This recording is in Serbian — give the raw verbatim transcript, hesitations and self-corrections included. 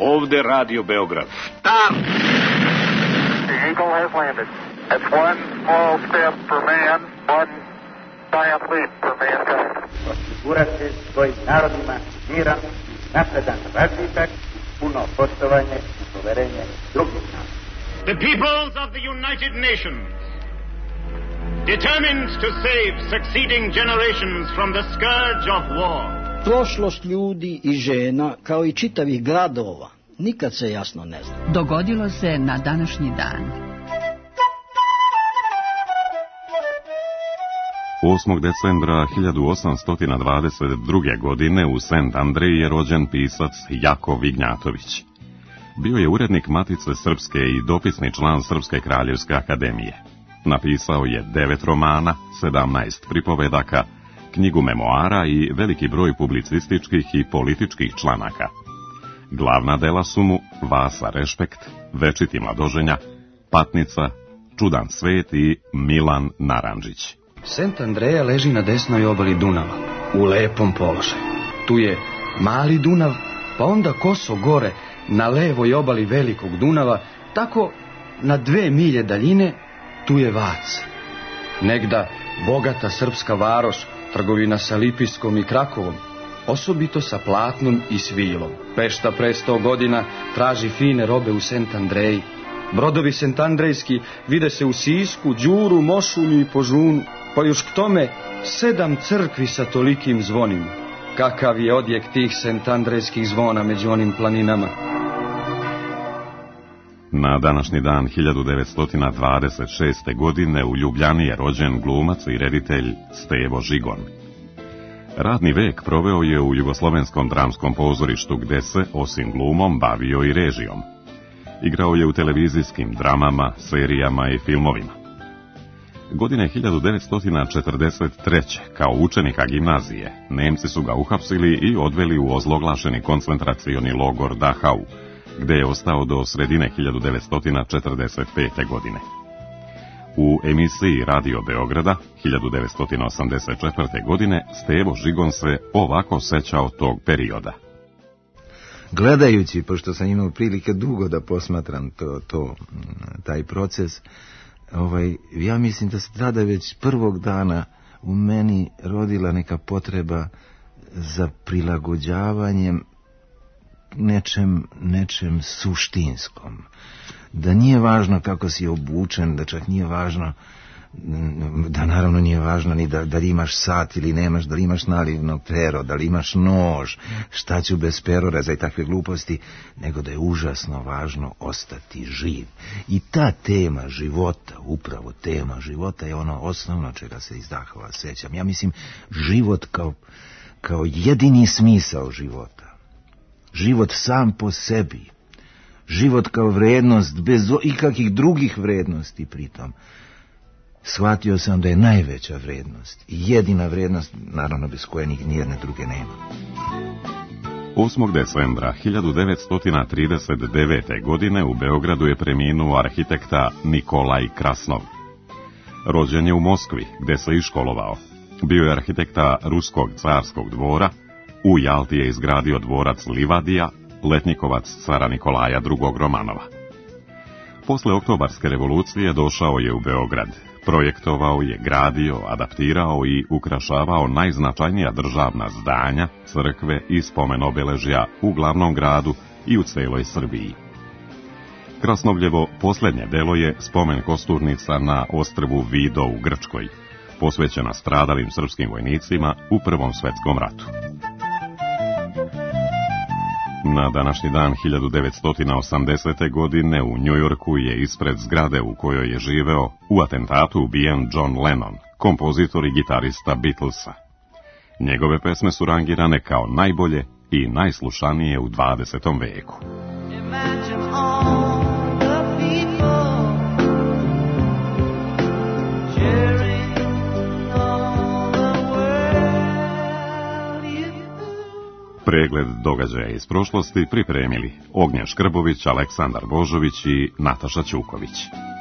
Ovde Radio Beograd. Start! The Eagle has landed. That's one small step for man, one giant leap for mankind. Osigurati svojim narodima miran, napredan razvitak, puno poštovanje i poverenje drugih naroda. The peoples of the United Nations, determined to save succeeding generations from the scourge of war. Prošlost ljudi i žena, kao i čitavih gradova, nikad se jasno ne zna. Dogodilo se na današnji dan. osmog decembra hiljadu osamsto dvadeset druge. godine u Sent Andreji je rođen pisac Jakov Ignjatović. Bio je urednik Matice Srpske i dopisni član Srpske kraljevske akademije. Napisao je devet romana, sedamnaest pripovedaka, knjigu memoara i veliki broj publicističkih i političkih članaka. Glavna dela su mu Vasa Rešpekt, Večiti mladoženja, Patnica, Čudan svet i Milan Narandžić. Sent Andreja leži na desnoj obali Dunava, u lepom položaju. Tu je mali Dunav, pa onda koso gore na levoj obali velikog Dunava, tako na dve milje daljine tu je Vac. Negda bogata srpska varoš, trgovina sa Lipijskom i Krakovom, osobito sa platnom i svilom. Pešta pre sto godina traži fine robe u Sent Andreji. Brodovi sentandrejski vide se u Sisku, Đuru, Mošulju i Požunu, pa još k tome sedam crkvi sa tolikim zvonima. Kakav je odjek tih sentandrejskih zvona među onim planinama? Na današnji dan hiljadu devetsto dvadeset šeste. godine u Ljubljani je rođen glumac i reditelj Stevo Žigon. Radni vek proveo je u Jugoslovenskom dramskom pozorištu gde se, osim glumom, bavio i režijom. Igrao je u televizijskim dramama, serijama i filmovima. Godine hiljadu devetsto četrdeset treće. kao učenika gimnazije, Nemci su ga uhapsili i odveli u ozloglašeni koncentracioni logor Dachau, gde je ostao do sredine hiljadu devetsto četrdeset pete. godine. U emisiji Radio Beograda hiljadu devetsto osamdeset četvrte. godine Stevo Žigon se ovako sećao tog perioda. Gledajući, pošto sam imao prilike dugo da posmatram to, to, taj proces, ovaj, ja mislim da se tada već prvog dana u meni rodila neka potreba za prilagođavanjem nečem, nečem suštinskom. Da nije važno kako si obučen, da čak nije važno, da naravno nije važno ni da, da li imaš sat ili nemaš, da li imaš nalivno pero, da li imaš nož, šta ću bez peroreza i takve gluposti, nego da je užasno važno ostati živ. I ta tema života, upravo tema života je ono osnovno čega se iz Dachova sećam. Ja mislim život kao, kao jedini smisao života. Život sam po sebi. Život kao vrednost, bez ikakvih drugih vrednosti pritom. Shvatio sam da je najveća vrednost i jedina vrednost, naravno bez koje nijedne druge nema. osmog decembra hiljadu devetsto trideset devete. godine u Beogradu je preminuo arhitekta Nikolaj Krasnov. Rođen je u Moskvi, gde se i školovao. Bio je arhitekta Ruskog carskog dvora, u Jalti je izgradio dvorac Livadija, letnjikovac cara Nikolaja drugog. Romanova. Posle oktobarske revolucije došao je u Beograd. Projektovao je, gradio, adaptirao i ukrašavao najznačajnija državna zdanja, crkve i spomen-obeležja u glavnom gradu i u celoj Srbiji. Krasnovljevo posljednje delo je spomen kosturnica na ostrvu Vido u Grčkoj, posvećena stradalim srpskim vojnicima u Prvom svetskom ratu. Na današnji dan hiljadu devetsto osamdesete. godine u Njujorku je ispred zgrade u kojoj je živeo u atentatu ubijen John Lennon, kompozitor i gitarista Beatlesa. Njegove pesme su rangirane kao najbolje i najslušanije u dvadesetom veku. Pregled događaja iz prošlosti pripremili Ognjen Škrbović, Aleksandar Božović i Nataša Ćuković.